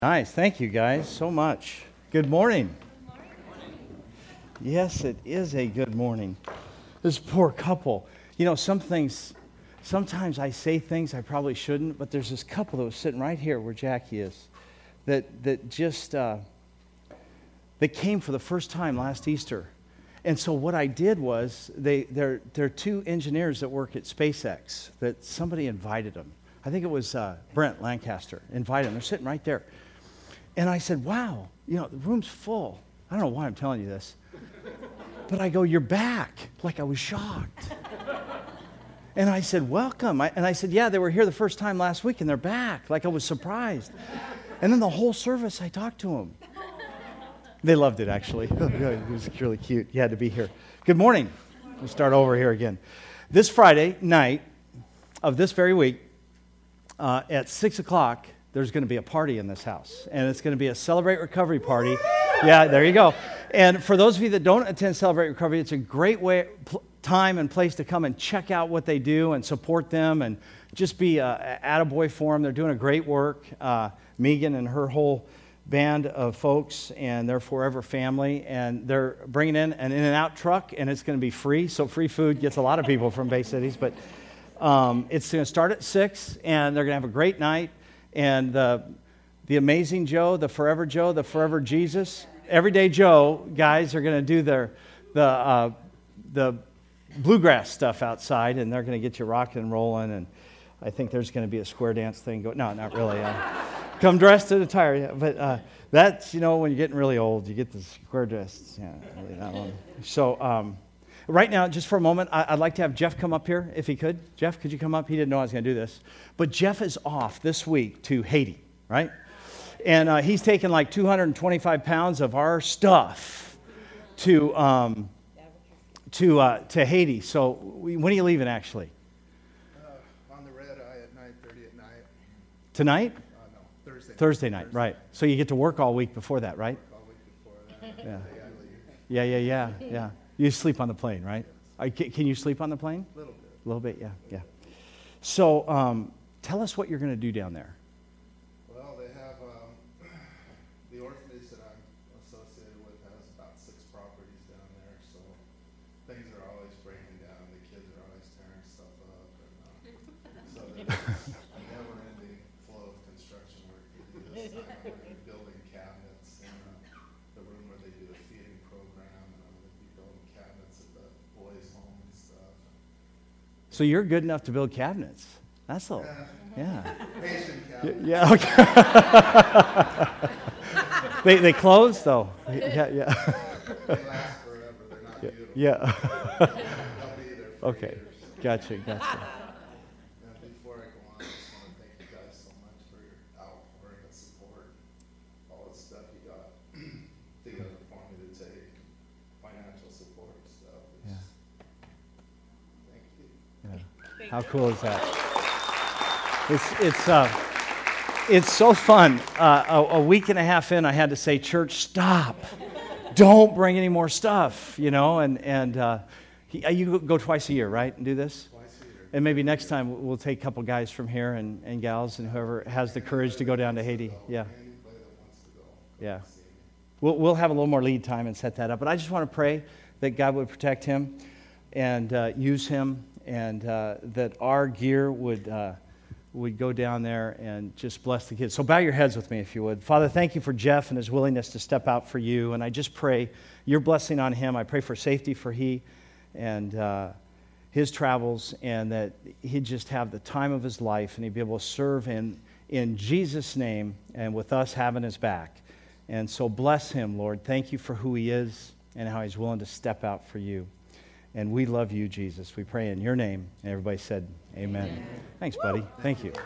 Nice. Thank you guys so much. Good morning. Yes, it is a good morning. This poor couple. You know, sometimes I say things I probably shouldn't, but there's this couple that was sitting right here where Jackie is that just they came for the first time last Easter. And so what I did was they're two engineers that work at SpaceX that somebody invited them. I think it was Brent Lancaster invited them. They're sitting right there. And I said, wow, you know, the room's full. I don't know why I'm telling you this. But I go, you're back. Like I was shocked. And I said, welcome. And I said, yeah, they were here the first time last week and they're back. Like I was surprised. And then the whole service, I talked to them. They loved it, actually. It was really cute. You had to be here. Good morning. We'll start over here again. This Friday night of this very week at 6 o'clock, there's going to be a party in this house, and it's going to be a Celebrate Recovery party. Yeah, there you go. And for those of you that don't attend Celebrate Recovery, it's a great time and place to come and check out what they do and support them and just be an attaboy for them. They're doing a great work. Megan and her whole band of folks and their Forever family, and they're bringing in an In-N-Out truck, and it's going to be free, so free food gets a lot of people from Bay Cities, but it's going to start at 6, and they're going to have a great night. And the Amazing Joe, the Forever Jesus, Everyday Joe guys are going to do the bluegrass stuff outside, and they're going to get you rocking and rolling. And I think there's going to be a square dance thing going. No, not really. Come dressed to the attire, yeah. But that's, you know, when you're getting really old, you get the square dress. Yeah, really that one. So right now, just for a moment, I'd like to have Jeff come up here, if he could. Jeff, could you come up? He didn't know I was going to do this. But Jeff is off this week to Haiti, right? And he's taken like 225 pounds of our stuff to Haiti. So when are you leaving, actually? On the red eye at 9:30 at night. Tonight? No, Thursday. Thursday night, right. So you get to work all week before that, right? All week before that. Yeah. The day I leave. Yeah. You sleep on the plane, right? Can you sleep on the plane? A little bit. A little bit, yeah. So tell us what you're going to do down there. Well, they have the orphanage that I'm associated with has about 6 properties down there, so things are always breaking down. The kids are always tearing stuff up, and so there's a never-ending flow of construction work to do this time. We're going to be building cabinets in the room where they do the feeding program, and I'm going to be building cabinets at the boys' home and stuff. So you're good enough to build cabinets. That's all. Yeah. Patient cabinets. Yeah, okay. They close, though. Yeah. They last forever. They're not beautiful. Yeah. They'll be there for Okay. years. Gotcha. Now, before I go on, I just want to thank you guys so much for your outpouring and support. All the stuff you got together for me to take, financial support and stuff. Yeah. Thank you. Yeah. How cool is that? It's so fun. A week and a half in, I had to say, church, stop. Don't bring any more stuff, you know. And you go twice a year, right, and do this? Twice a year. And maybe next time we'll take a couple guys from here and gals and whoever has the courage to go down to Haiti. Yeah. Anybody that wants to go. Yeah. Come see me. We'll have a little more lead time and set that up. But I just want to pray that God would protect him and use him, and that our gear would go down there and just bless the kids. So bow your heads with me, if you would. Father, thank you for Jeff and his willingness to step out for you. And I just pray your blessing on him. I pray for safety for he and his travels, and that he'd just have the time of his life, and he'd be able to serve in Jesus' name and with us having his back. And so bless him, Lord. Thank you for who he is and how he's willing to step out for you. And we love you, Jesus. We pray in your name. And everybody said, amen. Amen. Thanks, buddy. Thank you.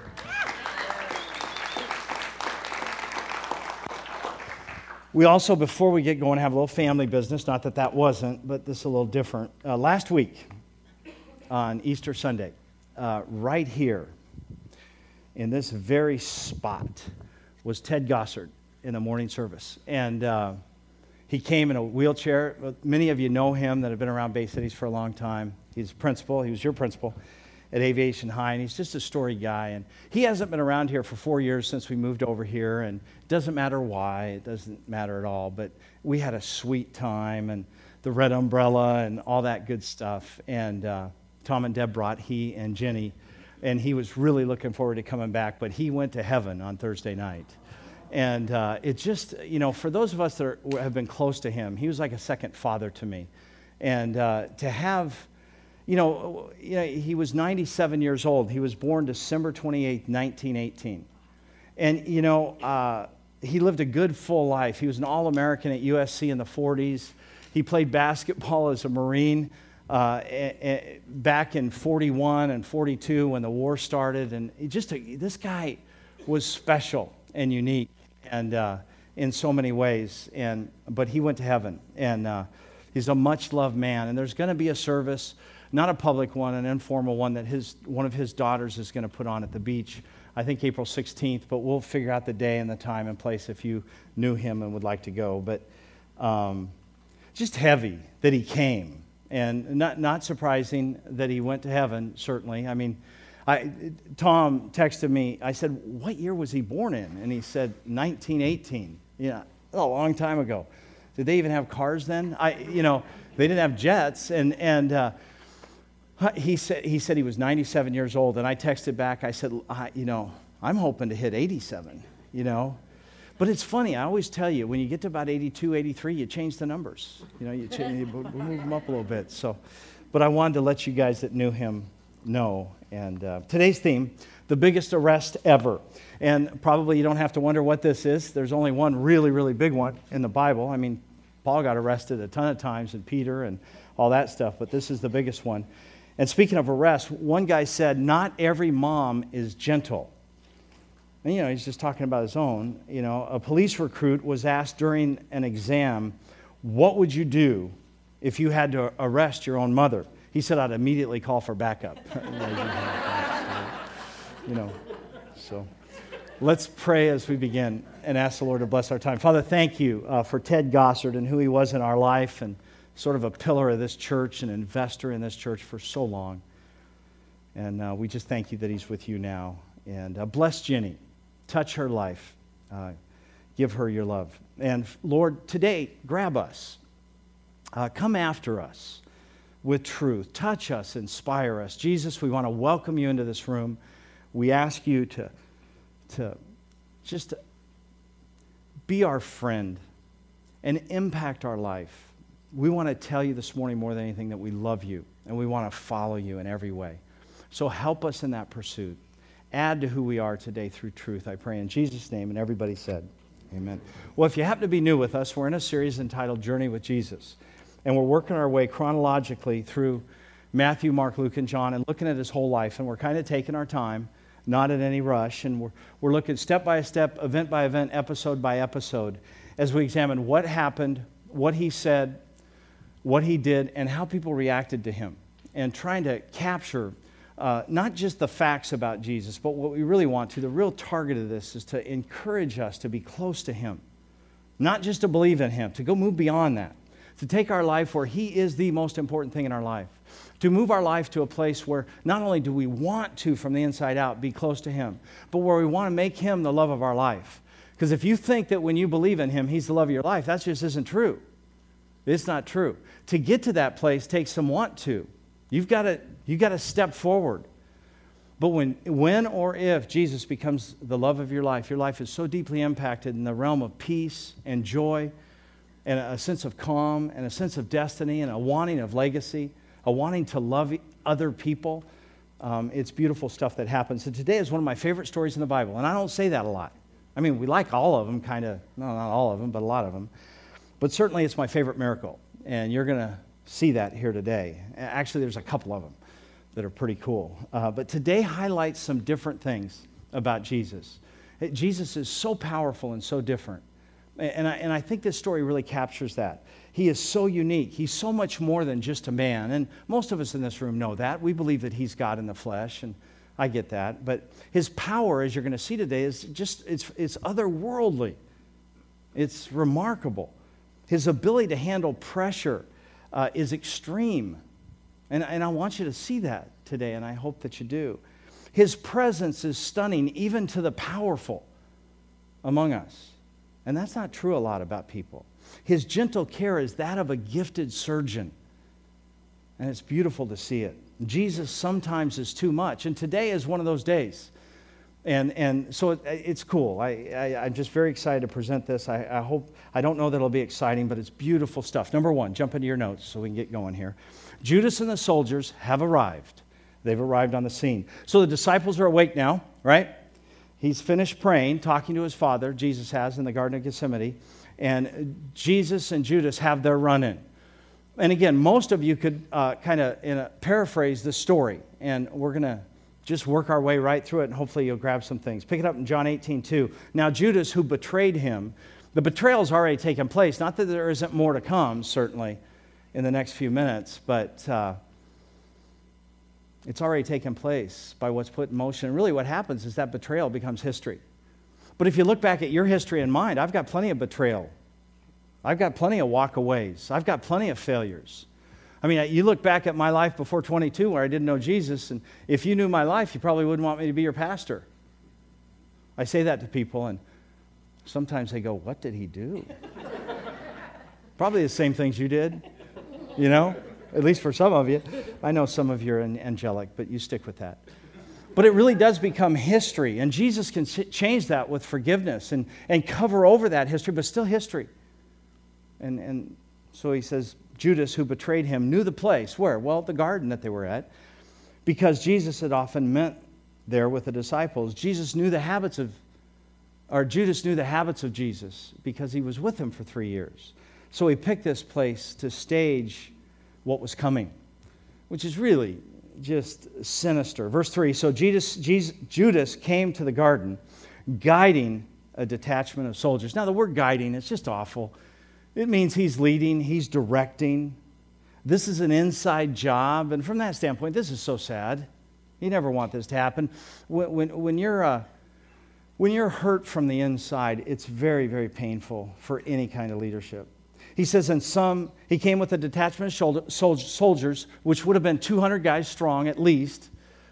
We also, before we get going, have a little family business. Not that wasn't, but this is a little different. Last week, on Easter Sunday, right here, in this very spot, was Ted Gossard in the morning service. And he came in a wheelchair. Many of you know him that have been around Bay Cities for a long time. He's principal. He was your principal. at Aviation High, and he's just a storied guy. And he hasn't been around here for 4 years since we moved over here, and it doesn't matter why. It doesn't matter at all. But we had a sweet time, and the red umbrella and all that good stuff. And Tom and Deb brought he and Jenny, and he was really looking forward to coming back, but he went to heaven on Thursday night. And it just, for those of us that have been close to him, he was like a second father to me. And to have, he was 97 years old. He was born December 28th, 1918. And, he lived a good, full life. He was an All-American at USC in the 40s. He played basketball as a Marine back in 41 and 42 when the war started. And this guy was special and unique and in so many ways. But he went to heaven. And he's a much-loved man. And there's going to be a service, not a public one, an informal one that one of his daughters is going to put on at the beach, I think April 16th. But we'll figure out the day and the time and place if you knew him and would like to go. But just heavy that he came. And not surprising that he went to heaven, certainly. I mean, Tom texted me. I said, what year was he born in? And he said, 1918. Yeah, a long time ago. Did they even have cars then? They didn't have jets. And he said he was 97 years old. And I texted back. I said, I'm hoping to hit 87, But it's funny, I always tell you, when you get to about 82, 83, you change the numbers. You move them up a little bit. But I wanted to let you guys that knew him know. And today's theme, the biggest arrest ever. And probably you don't have to wonder what this is. There's only one really, really big one in the Bible. I mean, Paul got arrested a ton of times, and Peter and all that stuff, but this is the biggest one. And speaking of arrest, one guy said, not every mom is gentle. And, he's just talking about his own. A police recruit was asked during an exam, what would you do if you had to arrest your own mother? He said, I'd immediately call for backup. So let's pray as we begin and ask the Lord to bless our time. Father, thank you for Ted Gossard and who he was in our life and sort of a pillar of this church, an investor in this church for so long. And we just thank you that he's with you now. And bless Jenny. Touch her life. Give her your love. And Lord, today, grab us. Come after us with truth. Touch us, inspire us. Jesus, we want to welcome you into this room. We ask you to just be our friend and impact our life. We want to tell you this morning more than anything that we love you and we want to follow you in every way. So help us in that pursuit. Add to who we are today through truth, I pray in Jesus' name. And everybody said, amen. Well, if you happen to be new with us, we're in a series entitled Journey with Jesus. And we're working our way chronologically through Matthew, Mark, Luke, and John and looking at his whole life. And we're kind of taking our time, not in any rush. And we're looking step by step, event by event, episode by episode, as we examine what happened, what he said, what he did, and how people reacted to him. And trying to capture not just the facts about Jesus, but what we really want to. The real target of this is to encourage us to be close to him. Not just to believe in him, to go move beyond that. To take our life where he is the most important thing in our life. To move our life to a place where not only do we want to, from the inside out, be close to him, but where we want to make him the love of our life. Because if you think that when you believe in him, he's the love of your life, that just isn't true. It's not true. To get to that place takes some want to. You've got to step forward. But when or if Jesus becomes the love of your life is so deeply impacted in the realm of peace and joy and a sense of calm and a sense of destiny and a wanting of legacy, a wanting to love other people. It's beautiful stuff that happens. And today is one of my favorite stories in the Bible. And I don't say that a lot. I mean, we like all of them, kind of. No, not all of them, but a lot of them. But certainly it's my favorite miracle. And you're going to see that here today. Actually, there's a couple of them that are pretty cool. But today highlights some different things about Jesus. Jesus is so powerful and so different. And I think this story really captures that. He is so unique. He's so much more than just a man. And most of us in this room know that. We believe that he's God in the flesh, and I get that. But his power, as you're going to see today, is just, it's otherworldly. It's remarkable. His ability to handle pressure is extreme. And I want you to see that today, and I hope that you do. His presence is stunning even to the powerful among us. And that's not true a lot about people. His gentle care is that of a gifted surgeon. And it's beautiful to see it. Jesus sometimes is too much, and today is one of those days. And so it's cool. I'm just very excited to present this. I hope, I don't know that it'll be exciting, but it's beautiful stuff. Number one, jump into your notes so we can get going here. Judas and the soldiers have arrived. They've arrived on the scene. So the disciples are awake now, right? He's finished praying, talking to his Father, Jesus has, in the Garden of Gethsemane. And Jesus and Judas have their run-in. And again, most of you could kind of paraphrase this story. And we're going to just work our way right through it, and hopefully you'll grab some things. Pick it up in John 18:2. Now Judas, who betrayed him, the betrayal's already taken place. Not that there isn't more to come, certainly, in the next few minutes, but it's already taken place by what's put in motion. And really what happens is that betrayal becomes history. But if you look back at your history and mine, I've got plenty of betrayal. I've got plenty of walkaways. I've got plenty of failures. I mean, you look back at my life before 22 where I didn't know Jesus, and if you knew my life, you probably wouldn't want me to be your pastor. I say that to people, and sometimes they go, what did he do? Probably the same things you did, you know, at least for some of you. I know some of you are angelic, but you stick with that. But it really does become history, and Jesus can change that with forgiveness and cover over that history, but still history. And so he says, Judas, who betrayed him, knew the place. Where? Well, the garden that they were at, because Jesus had often met there with the disciples. Judas knew the habits of Jesus because he was with him for 3 years. So he picked this place to stage what was coming, which is really just sinister. Verse 3, so Judas came to the garden, guiding a detachment of soldiers. Now, the word guiding is just awful. It means he's leading, he's directing. This is an inside job, and from that standpoint, this is so sad. You never want this to happen. When you're hurt from the inside, it's very, very painful for any kind of leadership. He says, he came with a detachment of soldiers, which would have been 200 guys strong at least.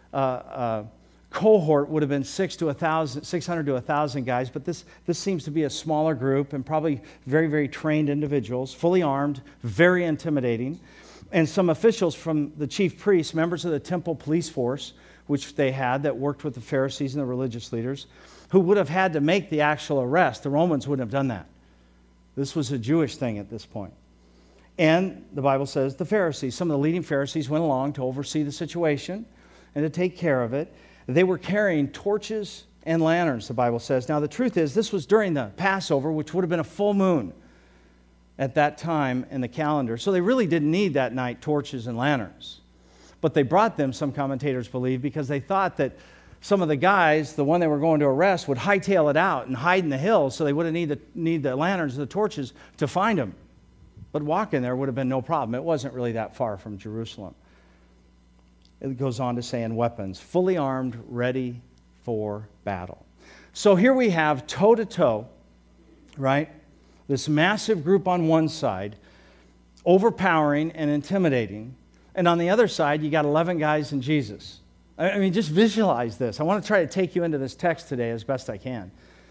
Cohort would have been 600 to 1,000 guys, but this seems to be a smaller group and probably very, very trained individuals, fully armed, very intimidating. And some officials from the chief priests, members of the temple police force, which they had that worked with the Pharisees and the religious leaders, who would have had to make the actual arrest. The Romans wouldn't have done that. This was a Jewish thing at this point. And the Bible says the Pharisees, some of the leading Pharisees went along to oversee the situation and to take care of it. They were carrying torches and lanterns, the Bible says. Now, the truth is, this was during the Passover, which would have been a full moon at that time in the calendar. So they really didn't need that night torches and lanterns. But they brought them, some commentators believe, because they thought that some of the guys, the one they were going to arrest, would hightail it out and hide in the hills, so they wouldn't need the lanterns and the torches to find them. But walking there would have been no problem. It wasn't really that far from Jerusalem. It goes on to say, in weapons, fully armed, ready for battle. So here we have toe-to-toe, right? This massive group on one side, overpowering and intimidating. And on the other side, you got 11 guys and Jesus. I mean, just visualize this. I want to try to take you into this text today as best I can.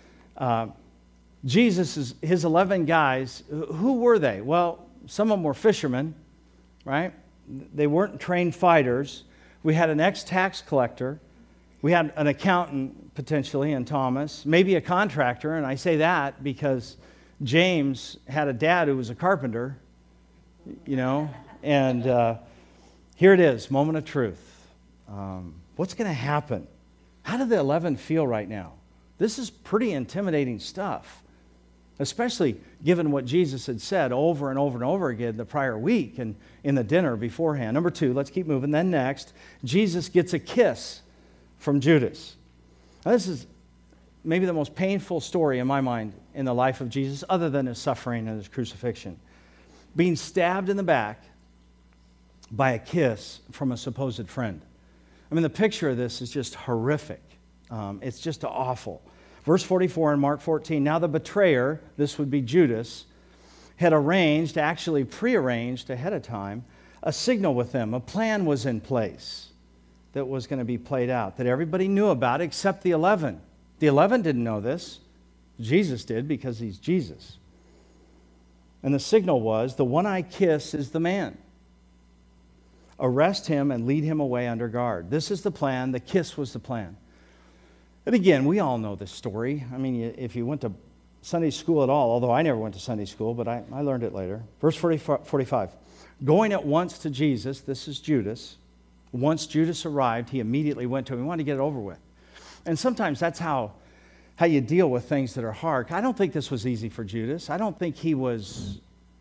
His 11 guys, who were they? Well, some of them were fishermen, right? They weren't trained fighters. We had an ex-tax collector. We had an accountant, potentially, in Thomas. Maybe a contractor, and I say that because James had a dad who was a carpenter, you know. And here it is, moment of truth. What's going to happen? How do the 11 feel right now? This is pretty intimidating stuff, especially given what Jesus had said over and over and over again the prior week and in the dinner beforehand. Number 2, let's keep moving. Then next, Jesus gets a kiss from Judas. Now, this is maybe the most painful story in my mind in the life of Jesus, other than his suffering and his crucifixion. Being stabbed in the back by a kiss from a supposed friend. I mean, the picture of this is just horrific. It's just awful. Verse 44 in Mark 14, now the betrayer, this would be Judas, had arranged, actually prearranged ahead of time, a signal with them. A plan was in place that was going to be played out, that everybody knew about except the 11. The 11 didn't know this. Jesus did because he's Jesus. And the signal was, the one I kiss is the man. Arrest him and lead him away under guard. This is the plan. The kiss was the plan. And again, we all know this story. I mean, if you went to Sunday school at all, although I never went to Sunday school, but I learned it later. Verse 45. Going at once to Jesus, this is Judas. Once Judas arrived, he immediately went to him. He wanted to get it over with. And sometimes that's how you deal with things that are hard. I don't think this was easy for Judas. I think he was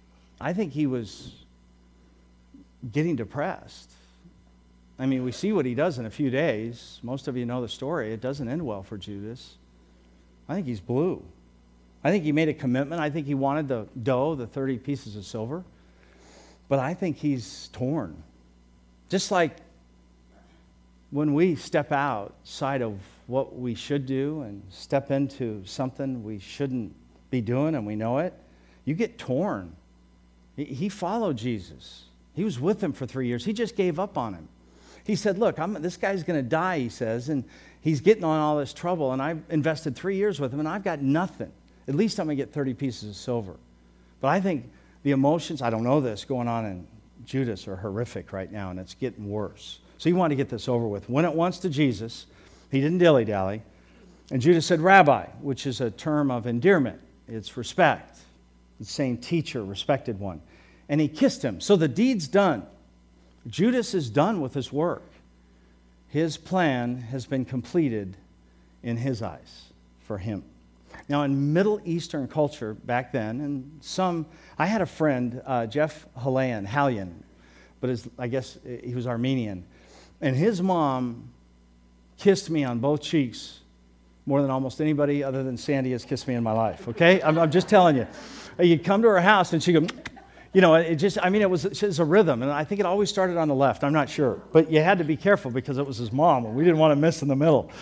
getting depressed. I mean, we see what he does in a few days. Most of you know the story. It doesn't end well for Judas. I think he's blue. I think he made a commitment. I think he wanted the dough, the 30 pieces of silver. But I think he's torn. Just like when we step outside of what we should do and step into something we shouldn't be doing and we know it, you get torn. He followed Jesus. He was with him for 3 years. He just gave up on him. He said, look, this guy's going to die, he says, and he's getting on all this trouble, and I've invested 3 years with him, and I've got nothing. At least I'm going to get 30 pieces of silver. But I think the emotions, I don't know this, going on in Judas are horrific right now, and it's getting worse. So he wanted to get this over with. Went at once to Jesus. He didn't dilly-dally. And Judas said, Rabbi, which is a term of endearment. It's respect. It's saying teacher, respected one. And he kissed him. So the deed's done. Judas is done with his work. His plan has been completed in his eyes for him. Now, in Middle Eastern culture back then, I had a friend, Jeff Halayan, but I guess he was Armenian. And his mom kissed me on both cheeks more than almost anybody other than Sandy has kissed me in my life, okay? I'm just telling you. You'd come to her house and she'd go, it was a rhythm. And I think it always started on the left. I'm not sure. But you had to be careful because it was his mom and we didn't want to miss in the middle.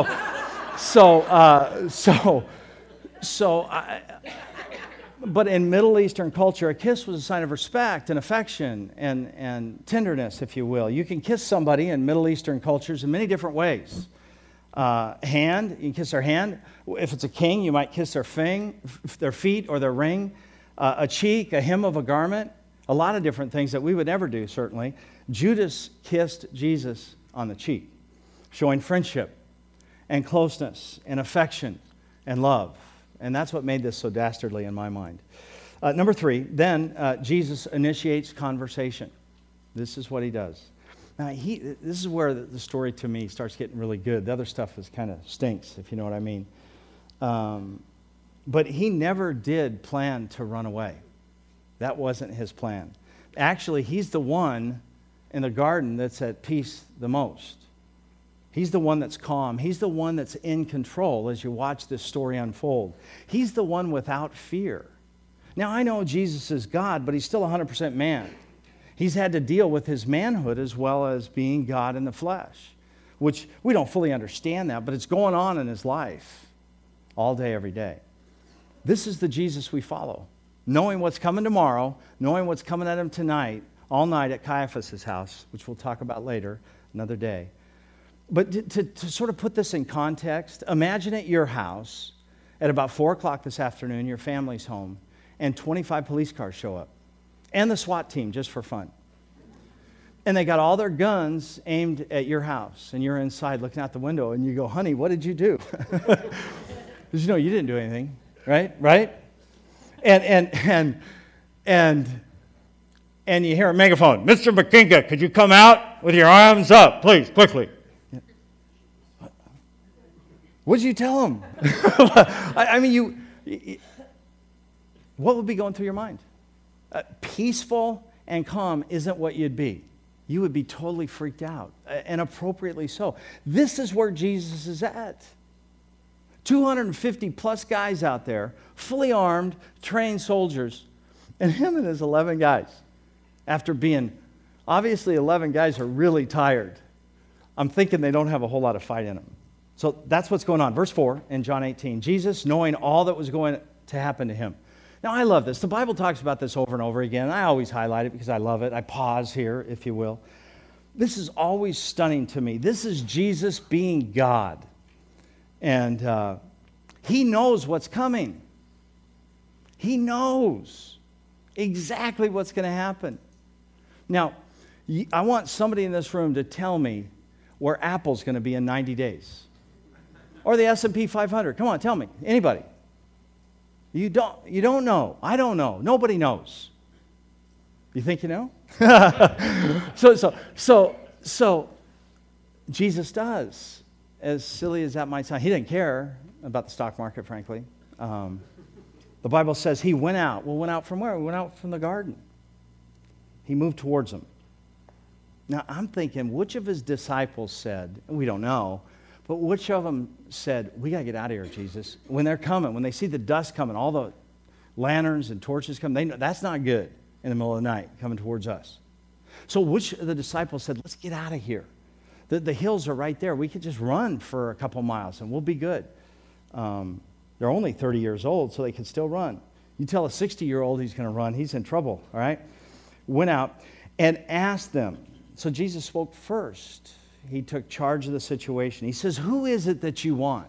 But in Middle Eastern culture, a kiss was a sign of respect and affection and tenderness, if you will. You can kiss somebody in Middle Eastern cultures in many different ways. Hand, you can kiss their hand. If it's a king, you might kiss their feet or their ring. A cheek, a hem of a garment. A lot of different things that we would never do, certainly. Judas kissed Jesus on the cheek, showing friendship and closeness and affection and love. And that's what made this so dastardly in my mind. Number 3, then Jesus initiates conversation. This is what he does. Now, this is where the story to me starts getting really good. The other stuff is kind of stinks, if you know what I mean. But he never did plan to run away. That wasn't his plan. Actually, he's the one in the garden that's at peace the most. He's the one that's calm. He's the one that's in control as you watch this story unfold. He's the one without fear. Now, I know Jesus is God, but he's still 100% man. He's had to deal with his manhood as well as being God in the flesh, which we don't fully understand that, but it's going on in his life all day, every day. This is the Jesus we follow, knowing what's coming tomorrow, knowing what's coming at him tonight, all night at Caiaphas' house, which we'll talk about later, another day. But to sort of put this in context, imagine at your house at about 4 o'clock this afternoon, your family's home, and 25 police cars show up, and the SWAT team just for fun. And they got all their guns aimed at your house, and you're inside looking out the window, and you go, honey, what did you do? Because you know you didn't do anything, right? And you hear a megaphone, Mr. McKinka, could you come out with your arms up, please, quickly? What did you tell him? What would be going through your mind? Peaceful and calm isn't what you'd be. You would be totally freaked out, and appropriately so. This is where Jesus is at. 250 plus guys out there, fully armed, trained soldiers, and him and his 11 guys. After being, obviously 11 guys are really tired. I'm thinking they don't have a whole lot of fight in them. So that's what's going on. Verse 4 in John 18. Jesus, knowing all that was going to happen to him. Now, I love this. The Bible talks about this over and over again. I always highlight it because I love it. I pause here, if you will. This is always stunning to me. This is Jesus being God. And he knows what's coming. He knows exactly what's going to happen. Now, I want somebody in this room to tell me where Apple's going to be in 90 days. Or the S&P 500. Come on, tell me. Anybody? You don't know. I don't know. Nobody knows. You think you know? So Jesus does. As silly as that might sound, he didn't care about the stock market, frankly. The Bible says he went out. Well, went out from where? We went out from the garden. He moved towards them. Now, I'm thinking, which of his disciples said, we don't know, but which of them said, we got to get out of here, Jesus. When they're coming, when they see the dust coming, all the lanterns and torches coming, they know that's not good in the middle of the night coming towards us. So which of the disciples said, let's get out of here? The hills are right there. We could just run for a couple miles and we'll be good. They're only 30 years old, so they can still run. You tell a 60-year-old he's going to run, he's in trouble, all right? Went out and asked them. So Jesus spoke first. He took charge of the situation. He says, who is it that you want?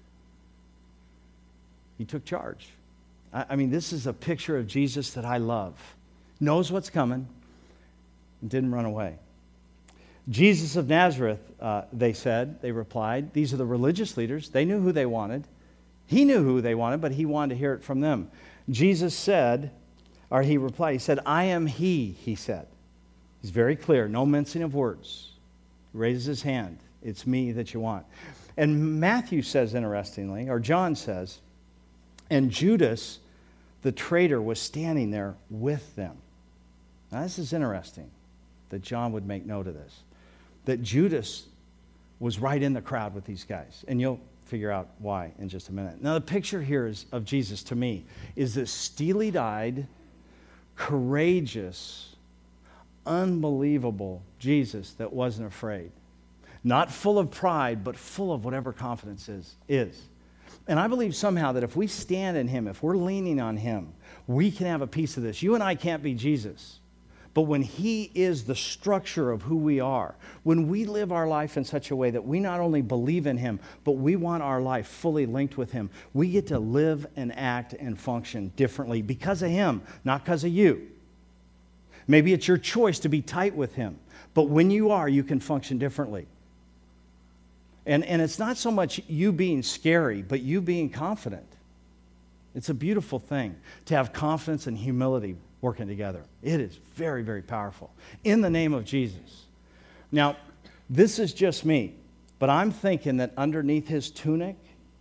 He took charge. I mean, this is a picture of Jesus that I love. Knows what's coming and didn't run away. Jesus of Nazareth, they replied. These are the religious leaders. They knew who they wanted. He knew who they wanted, but he wanted to hear it from them. Jesus said, or he replied, he said, I am he said. He's very clear, no mincing of words. He raises his hand. It's me that you want. And Matthew says, interestingly, or John says, and Judas, the traitor, was standing there with them. Now, this is interesting that John would make note of this. That Judas was right in the crowd with these guys. And you'll figure out why in just a minute. Now, the picture here of Jesus, to me, is this steely-eyed, courageous, unbelievable Jesus that wasn't afraid. Not full of pride, but full of whatever confidence is. And I believe somehow that if we stand in him, if we're leaning on him, we can have a piece of this. You and I can't be Jesus. But when he is the structure of who we are, when we live our life in such a way that we not only believe in him, but we want our life fully linked with him, we get to live and act and function differently because of him, not because of you. Maybe it's your choice to be tight with him, but when you are, you can function differently. And it's not so much you being scary, but you being confident. It's a beautiful thing to have confidence and humility working together. It is very, very powerful. In the name of Jesus. Now, this is just me, but I'm thinking that underneath his tunic,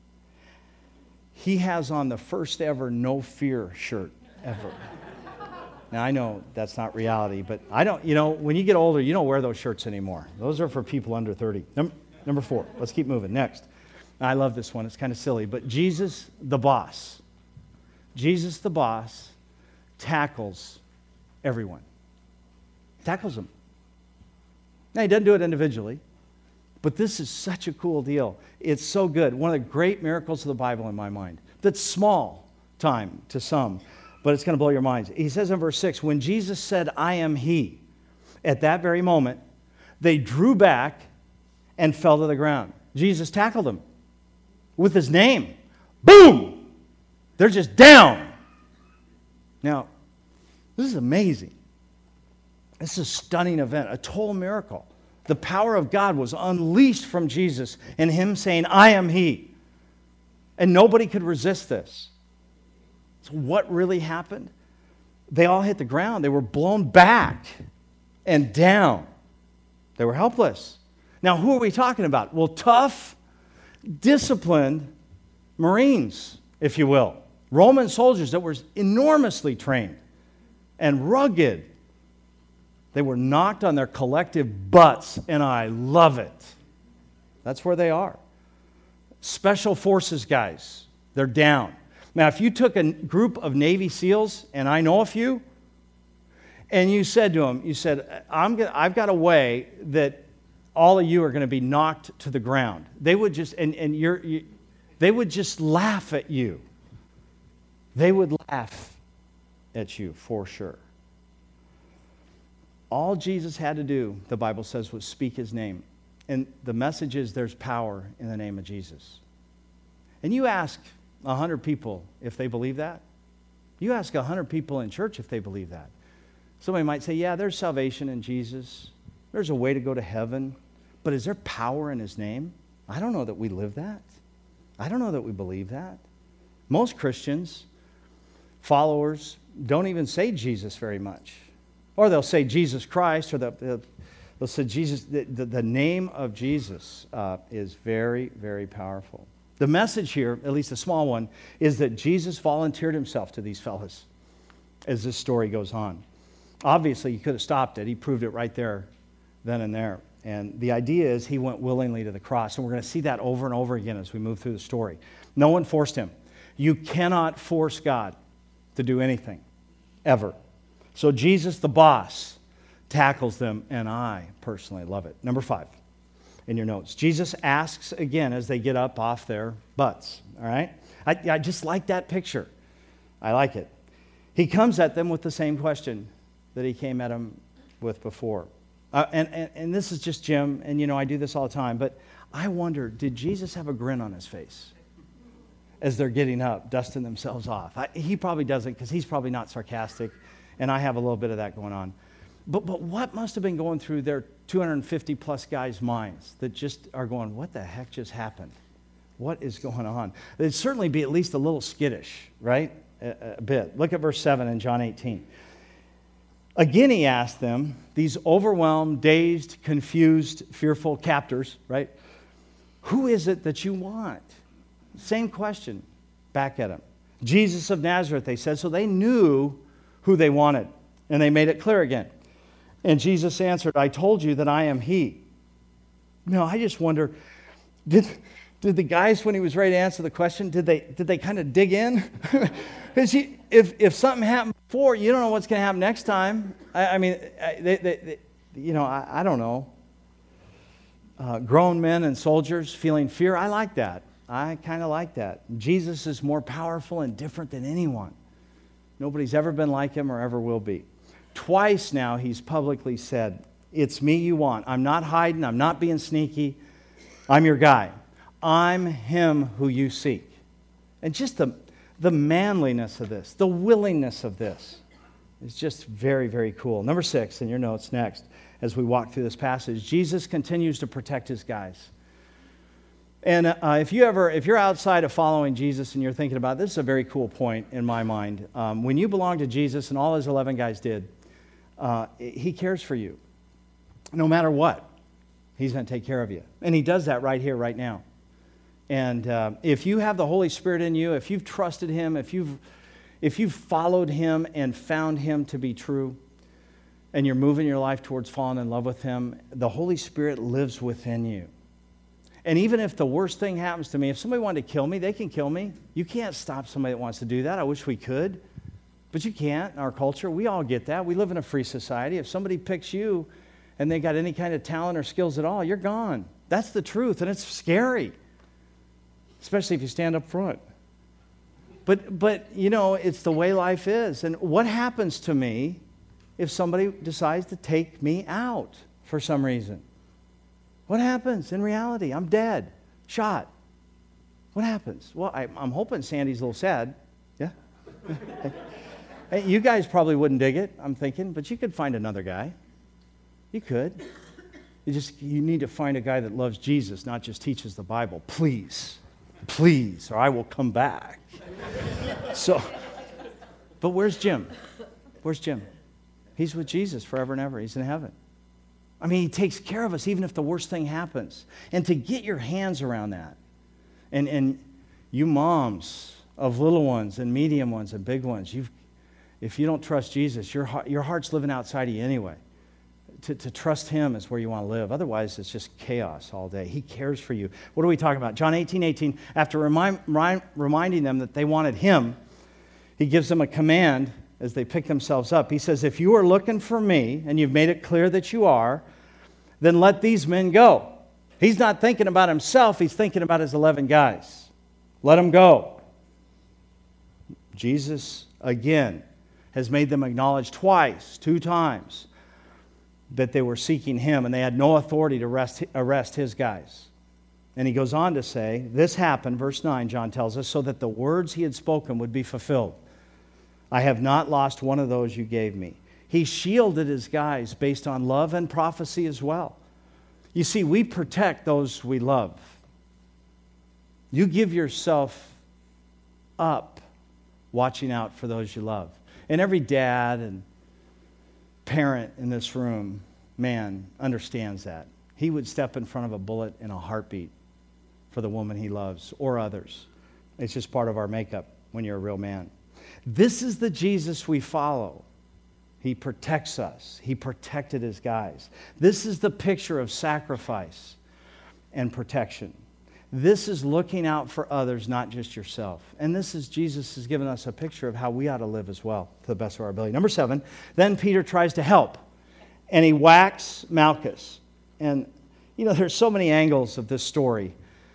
he has on the first ever No Fear shirt ever. Now, I know that's not reality, but I don't, when you get older, you don't wear those shirts anymore. Those are for people under 30. Number 4. Let's keep moving. Next. I love this one. It's kind of silly, but Jesus the boss. Jesus the boss tackles everyone. Tackles them. Now, he doesn't do it individually, but this is such a cool deal. It's so good. One of the great miracles of the Bible in my mind. That's small time to some, but it's going to blow your minds. He says in verse 6, when Jesus said, I am he, at that very moment, they drew back and fell to the ground. Jesus tackled them with his name. Boom! They're just down. Now, this is amazing. This is a stunning event, a total miracle. The power of God was unleashed from Jesus and him saying, I am he. And nobody could resist this. So what really happened? They all hit the ground. They were blown back and down. They were helpless. Now, who are we talking about? Well, tough, disciplined Marines, if you will. Roman soldiers that were enormously trained and rugged. They were knocked on their collective butts, and I love it. That's where they are. Special forces guys, they're down. Now, if you took a group of Navy SEALs, and I know a few, and you said to them, I've got a way that all of you are going to be knocked to the ground. They would just, they would just laugh at you. they would laugh at you for sure. All Jesus had to do, the Bible says, was speak his name. And the message is there's power in the name of Jesus. And you ask 100 people if they believe that. You ask 100 people in church if they believe that. Somebody might say, yeah, there's salvation in Jesus. There's a way to go to heaven. But is there power in his name? I don't know that we live that. I don't know that we believe that. Most Christians, followers, don't even say Jesus very much. Or they'll say Jesus Christ, or they'll say Jesus. The name of Jesus is very, very powerful. The message here, at least a small one, is that Jesus volunteered himself to these fellas as this story goes on. Obviously, he could have stopped it. He proved it right there, then and there. And the idea is he went willingly to the cross. And we're going to see that over and over again as we move through the story. No one forced him. You cannot force God to do anything, ever. So Jesus, the boss, tackles them, and I personally love it. Number 5 in your notes. Jesus asks again as they get up off their butts, all right? I just like that picture. I like it. He comes at them with the same question that he came at them with before. And this is just Jim, and I do this all the time, but I wonder, did Jesus have a grin on his face as they're getting up, dusting themselves off? He probably doesn't, because he's probably not sarcastic, and I have a little bit of that going on. But what must have been going through their 250-plus guys' minds that just are going, what the heck just happened? What is going on? They'd certainly be at least a little skittish, right? A bit. Look at verse 7 in John 18. Again, he asked them, these overwhelmed, dazed, confused, fearful captors, right? Who is it that you want? Same question back at him. Jesus of Nazareth, they said. So they knew who they wanted, and they made it clear again. And Jesus answered, I told you that I am he. I just wonder, did the guys, when he was ready to answer the question, did they kind of dig in? Because if something happened before, you don't know what's going to happen next time. I don't know. Grown men and soldiers feeling fear, I like that. I kind of like that. Jesus is more powerful and different than anyone. Nobody's ever been like him or ever will be. Twice now he's publicly said, it's me you want. I'm not hiding. I'm not being sneaky. I'm your guy. I'm him who you seek. And just the manliness of this, the willingness of this is just very, very cool. Number 6 in your notes next as we walk through this passage. Jesus continues to protect his guys. And if you're outside of following Jesus and you're thinking about this, is a very cool point in my mind. When you belong to Jesus, and all his 11 guys did, he cares for you. No matter what, he's going to take care of you. And he does that right here, right now. And if you have the Holy Spirit in you, if you've trusted him, if you've followed him and found him to be true, and you're moving your life towards falling in love with him, the Holy Spirit lives within you. And even if the worst thing happens to me, if somebody wanted to kill me, they can kill me. You can't stop somebody that wants to do that. I wish we could. But you can't in our culture. We all get that. We live in a free society. If somebody picks you and they got any kind of talent or skills at all, you're gone. That's the truth, and it's scary, especially if you stand up front. But it's the way life is. And what happens to me if somebody decides to take me out for some reason? What happens in reality? I'm dead, shot. What happens? Well, I'm hoping Sandy's a little sad. Yeah? Hey, you guys probably wouldn't dig it, I'm thinking, but you could find another guy. You could. You need to find a guy that loves Jesus, not just teaches the Bible. Please, or I will come back. But where's Jim? Where's Jim? He's with Jesus forever and ever. He's in heaven. I mean, he takes care of us even if the worst thing happens. And to get your hands around that, and you moms of little ones and medium ones and big ones, if you don't trust Jesus, your heart's living outside of you anyway. To trust him is where you want to live. Otherwise, it's just chaos all day. He cares for you. What are we talking about? John 18:18, after reminding them that they wanted him, he gives them a command as they pick themselves up. He says, if you are looking for me, and you've made it clear that you are, then let these men go. He's not thinking about himself. He's thinking about his 11 guys. Let them go. Jesus, again, has made them acknowledge twice, 2 times, that they were seeking him and they had no authority to arrest his guys. And he goes on to say, this happened, verse 9, John tells us, so that the words he had spoken would be fulfilled. I have not lost one of those you gave me. He shielded his guys based on love and prophecy as well. You see, we protect those we love. You give yourself up watching out for those you love. And every dad and parent in this room, man, understands that. He would step in front of a bullet in a heartbeat for the woman he loves or others. It's just part of our makeup when you're a real man. This is the Jesus we follow. He protects us. He protected his guys. This is the picture of sacrifice and protection. This is looking out for others, not just yourself. And this is, Jesus has given us a picture of how we ought to live as well, to the best of our ability. Number 7, then Peter tries to help, and he whacks Malchus. And, you know, there's so many angles of this story.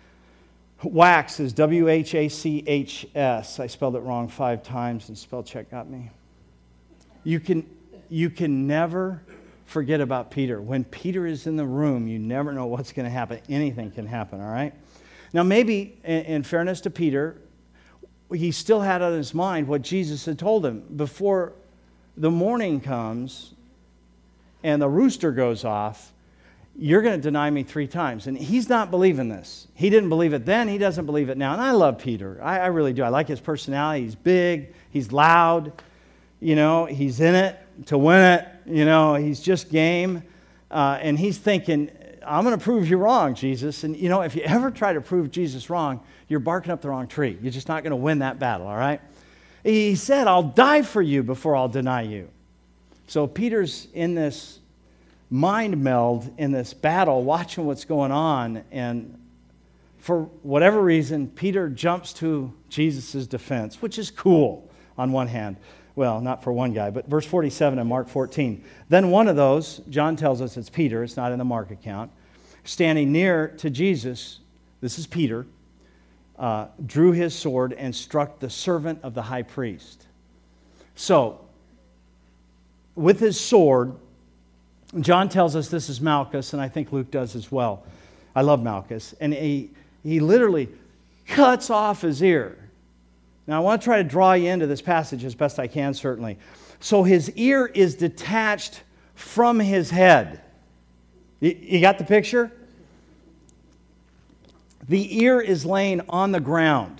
Whacks is W-H-A-C-H-S. I spelled it wrong 5 times, and spell check got me. You can never forget about Peter. When Peter is in the room, you never know what's going to happen. Anything can happen, all right? Now, maybe, in fairness to Peter, he still had on his mind what Jesus had told him. Before the morning comes and the rooster goes off, you're going to deny me 3 times. And he's not believing this. He didn't believe it then. He doesn't believe it now. And I love Peter. I really do. I like his personality. He's big. He's loud. You know, he's in it to win it. You know, he's just game. And he's thinking, I'm going to prove you wrong, Jesus. And, you know, if you ever try to prove Jesus wrong, you're barking up the wrong tree. You're just not going to win that battle, all right? He said, I'll die for you before I'll deny you. So Peter's in this mind meld, in this battle, watching what's going on. And for whatever reason, Peter jumps to Jesus' defense, which is cool on one hand. Well, not for one guy, but verse 47 in Mark 14. Then one of those, John tells us it's Peter, it's not in the Mark account, standing near to Jesus, this is Peter, drew his sword and struck the servant of the high priest. So, with his sword, John tells us this is Malchus, and I think Luke does as well. I love Malchus. And he literally cuts off his ear. Now, I want to try to draw you into this passage as best I can, certainly. So his ear is detached from his head. You got the picture? The ear is laying on the ground.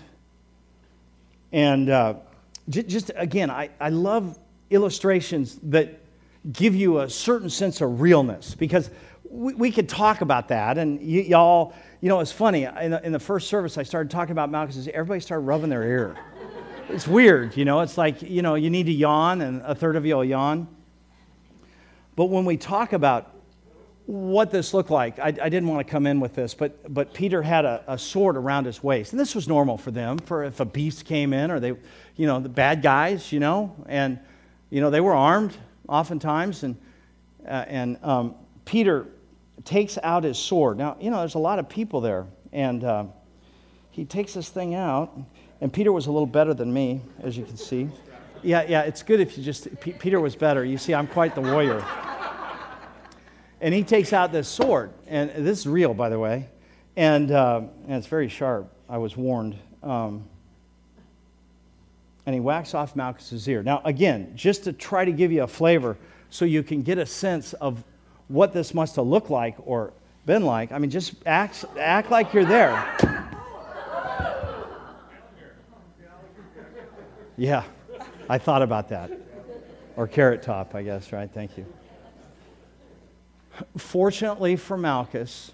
And just again, I love illustrations that give you a certain sense of realness, because we could talk about that, and y'all, you know, it's funny. In the first service, I started talking about Malchus. Everybody started rubbing their ear. It's weird, you know. It's like, you know, you need to yawn, and a third of you will yawn. But when we talk about what this looked like, I didn't want to come in with this, but Peter had a sword around his waist. And this was normal for them, for if a beast came in, or they, you know, the bad guys, you know. And, you know, they were armed oftentimes. And Peter takes out his sword. Now, you know, there's a lot of people there. And he takes this thing out. And Peter was a little better than me, as you can see. Yeah, it's good if you just... Peter was better. You see, I'm quite the warrior. And he takes out this sword. And this is real, by the way. And it's very sharp. I was warned. And he whacks off Malchus' ear. Now, again, just to try to give you a flavor so you can get a sense of what this must have looked like or been like. I mean, just act like you're there. Yeah, I thought about that. Or Carrot Top, I guess, right? Thank you. Fortunately for Malchus,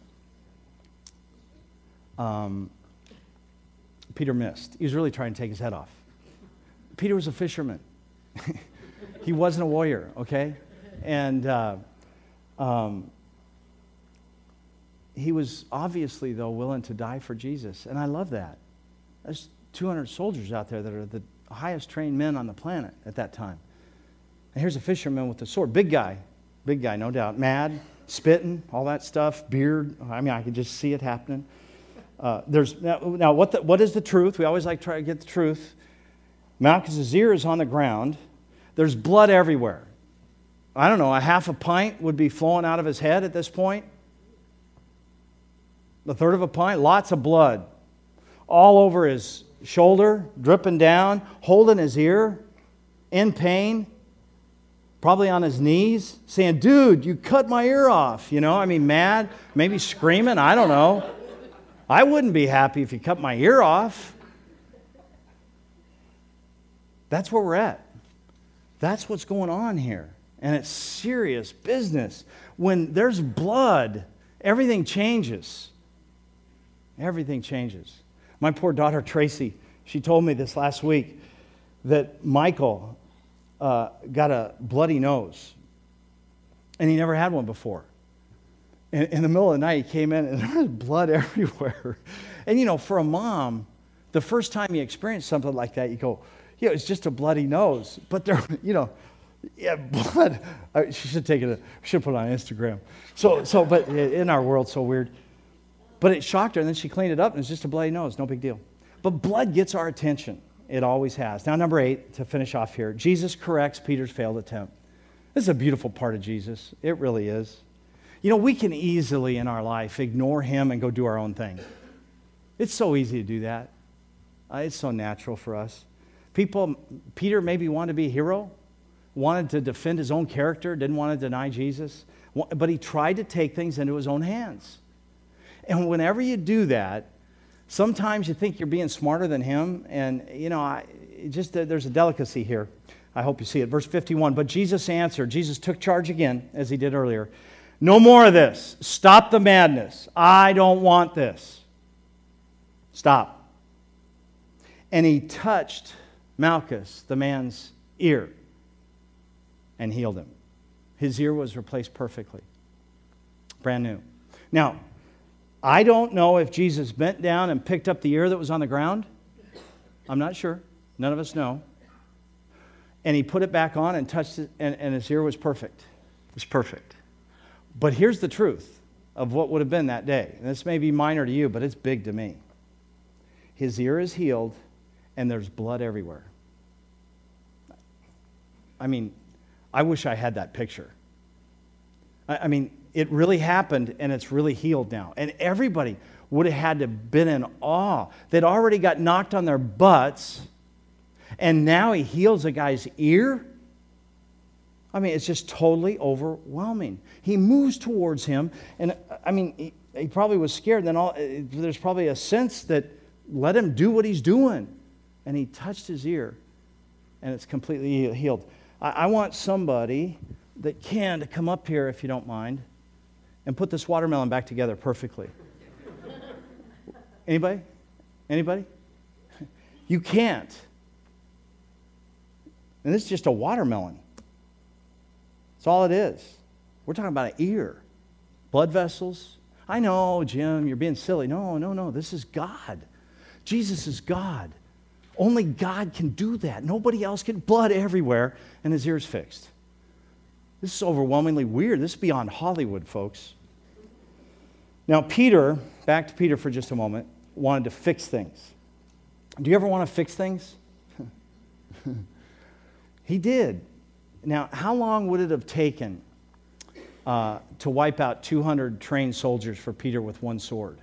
Peter missed. He was really trying to take his head off. Peter was a fisherman. He wasn't a warrior, okay? And he was obviously, though, willing to die for Jesus. And I love that. There's 200 soldiers out there that are the highest trained men on the planet at that time. And here's a fisherman with a sword. Big guy, no doubt. Mad, spitting, all that stuff, beard. I mean, I could just see it happening. Now what is the truth? We always like to try to get the truth. Malchus's ear is on the ground. There's blood everywhere. I don't know, a half a pint would be flowing out of his head at this point. A third of a pint, lots of blood. All over his shoulder, dripping down, holding his ear, in pain, probably on his knees, saying, dude, you cut my ear off. Mad, maybe screaming, I don't know. I wouldn't be happy if you cut my ear off. That's where we're at. That's what's going on here. And it's serious business. When there's blood, everything changes. Everything changes. My poor daughter, Tracy, she told me this last week that Michael got a bloody nose. And he never had one before. And in the middle of the night, he came in and there was blood everywhere. And, for a mom, the first time you experience something like that, you go, it's just a bloody nose. But there, blood. She should take it. Should put it on Instagram. But in our world, so weird. But it shocked her, and then she cleaned it up, and it's just a bloody nose. No big deal. But blood gets our attention. It always has. Now, number 8, to finish off here. Jesus corrects Peter's failed attempt. This is a beautiful part of Jesus. It really is. We can easily in our life ignore him and go do our own thing. It's so easy to do that. It's so natural for us. Peter maybe wanted to be a hero, wanted to defend his own character, didn't want to deny Jesus, but he tried to take things into his own hands. And whenever you do that, sometimes you think you're being smarter than him, and there's a delicacy here. I hope you see it. Verse 51, but Jesus answered. Jesus took charge again, as he did earlier. No more of this. Stop the madness. I don't want this. Stop. And he touched Malchus, the man's ear, and healed him. His ear was replaced perfectly. Brand new. Now, I don't know if Jesus bent down and picked up the ear that was on the ground. I'm not sure. None of us know. And he put it back on and touched it, and his ear was perfect. It was perfect. But here's the truth of what would have been that day. And this may be minor to you, but it's big to me. His ear is healed, and there's blood everywhere. I wish I had that picture. It really happened, and it's really healed now. And everybody would have had to been in awe. They'd already got knocked on their butts, and now he heals a guy's ear? It's just totally overwhelming. He moves towards him, and he probably was scared. Then there's probably a sense that let him do what he's doing. And he touched his ear, and it's completely healed. I want somebody that to come up here, if you don't mind, and put this watermelon back together perfectly. Anybody? Anybody? You can't. And this is just a watermelon. That's all it is. We're talking about an ear. Blood vessels. I know, Jim, you're being silly. No. This is God. Jesus is God. Only God can do that. Nobody else can. Blood everywhere, and his ear's fixed. This is overwhelmingly weird. This is beyond Hollywood, folks. Now, Peter, back to Peter for just a moment, wanted to fix things. Do you ever want to fix things? He did. Now, how long would it have taken to wipe out 200 trained soldiers for Peter with one sword?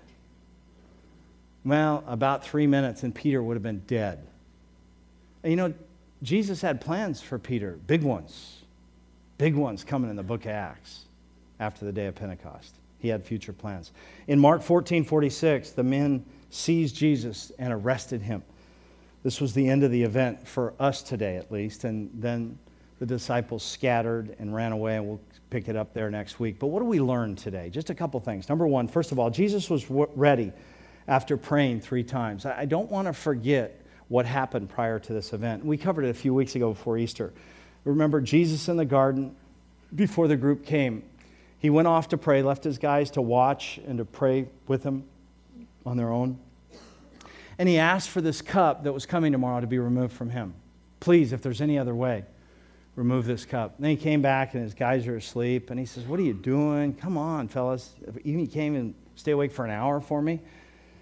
Well, about 3 minutes, and Peter would have been dead. And Jesus had plans for Peter, big ones coming in the book of Acts after the day of Pentecost. He had future plans. In Mark 14:46, the men seized Jesus and arrested him. This was the end of the event for us today, at least, and then the disciples scattered and ran away, and we'll pick it up there next week. But what do we learn today? Just a couple things. Number one, first of all, Jesus was ready after praying 3 times. I don't want to forget what happened prior to this event. We covered it a few weeks ago before Easter. Remember Jesus in the garden before the group came. He went off to pray, left his guys to watch and to pray with him on their own. And he asked for this cup that was coming tomorrow to be removed from him. Please, if there's any other way, remove this cup. And then he came back and his guys are asleep. And he says, what are you doing? Come on, fellas. You can't even stay awake for an hour for me.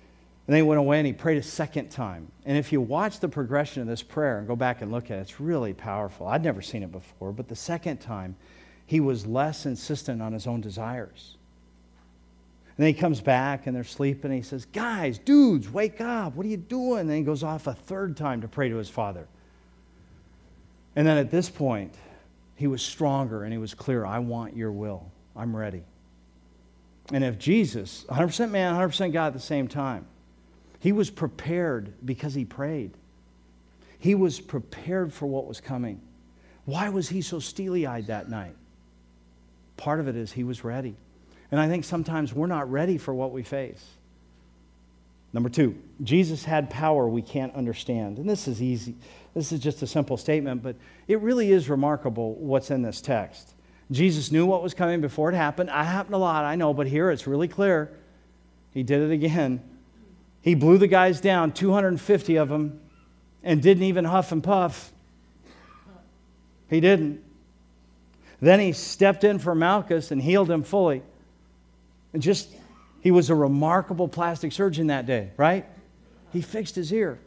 And then he went away and he prayed a second time. And if you watch the progression of this prayer and go back and look at it, it's really powerful. I'd never seen it before, but the second time, he was less insistent on his own desires. And then he comes back and they're sleeping and he says, guys, dudes, wake up. What are you doing? And then he goes off a third time to pray to his father. And then at this point, he was stronger and he was clear. I want your will. I'm ready. And if Jesus, 100% man, 100% God at the same time, he was prepared because he prayed. He was prepared for what was coming. Why was he so steely-eyed that night? Part of it is he was ready. And I think sometimes we're not ready for what we face. Number 2, Jesus had power we can't understand. And this is easy. This is just a simple statement, but it really is remarkable what's in this text. Jesus knew what was coming before it happened. It happened a lot, I know, but here it's really clear. He did it again. He blew the guys down, 250 of them, and didn't even huff and puff. He didn't. Then he stepped in for Malchus and healed him fully. And he was a remarkable plastic surgeon that day, right? He fixed his ear.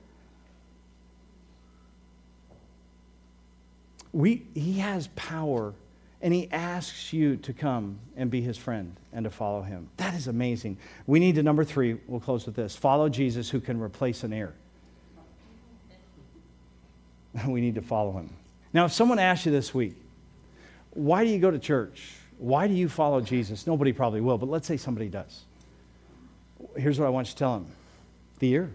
He has power, and he asks you to come and be his friend and to follow him. That is amazing. We need to, number 3, we'll close with this, follow Jesus who can replace an ear. We need to follow him. Now, if someone asks you this week, why do you go to church? Why do you follow Jesus? Nobody probably will, but let's say somebody does. Here's what I want you to tell them. The ear.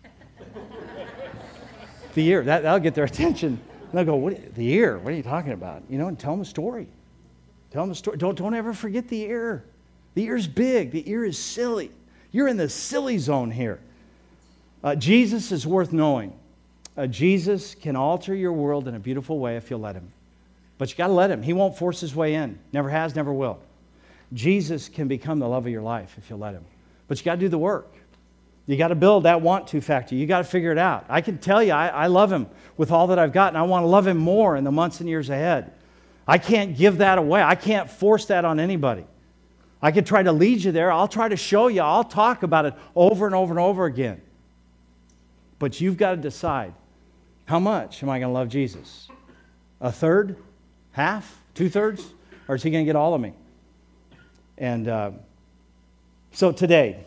The ear. That'll get their attention. And they'll go, the ear? What are you talking about? And tell them a story. Tell them a story. Don't ever forget the ear. The ear's big. The ear is silly. You're in the silly zone here. Jesus is worth knowing. Jesus can alter your world in a beautiful way if you'll let him. But you got to let him. He won't force his way in. Never has, never will. Jesus can become the love of your life if you'll let him. But you got to do the work. You got to build that want to factor. You got to figure it out. I can tell you, I love him with all that I've got, and I want to love him more in the months and years ahead. I can't give that away. I can't force that on anybody. I can try to lead you there. I'll try to show you. I'll talk about it over and over and over again. But you've got to decide, how much am I going to love Jesus? A third? Half? 2/3? Or is he going to get all of me? And so today,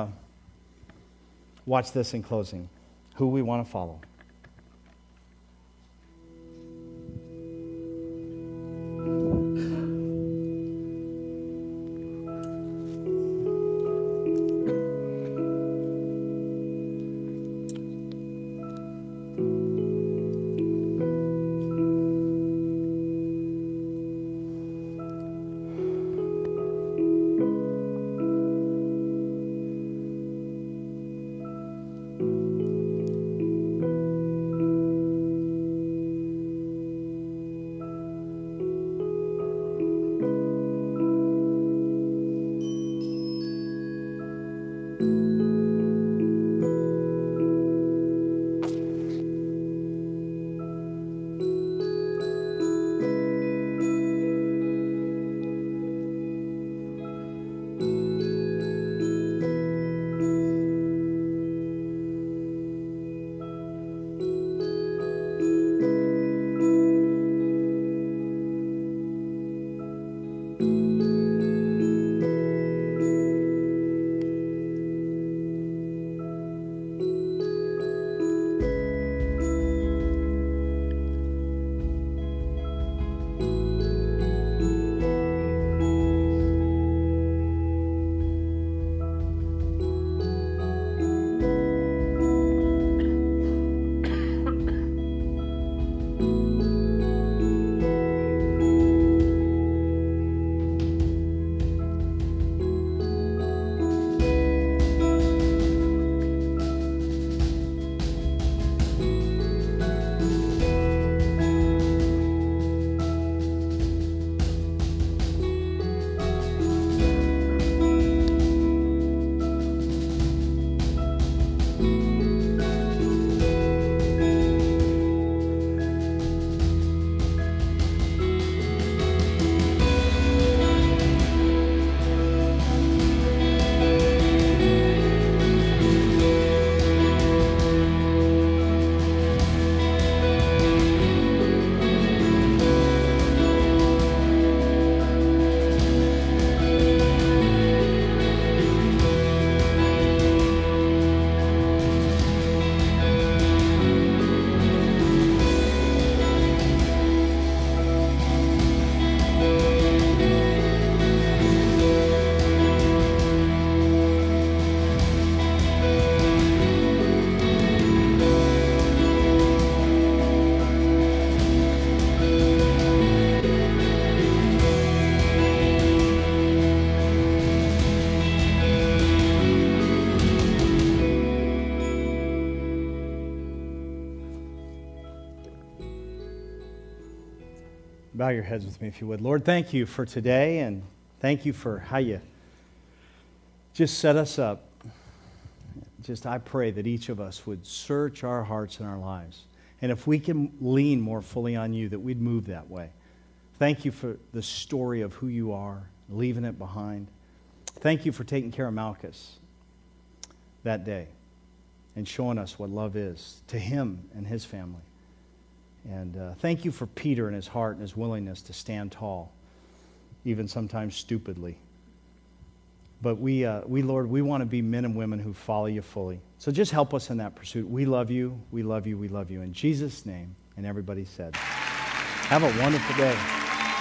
watch this in closing. Who we want to follow. Bow your heads with me if you would. Lord, thank you for today, and thank you for how you just set us up. Just I pray that each of us would search our hearts and our lives. And if we can lean more fully on you, that we'd move that way. Thank you for the story of who you are, leaving it behind. Thank you for taking care of Malchus that day and showing us what love is to him and his family. And thank you for Peter and his heart and his willingness to stand tall, even sometimes stupidly. But we Lord, we want to be men and women who follow you fully. So just help us in that pursuit. We love you, we love you, we love you. In Jesus' name, and everybody said, have a wonderful day.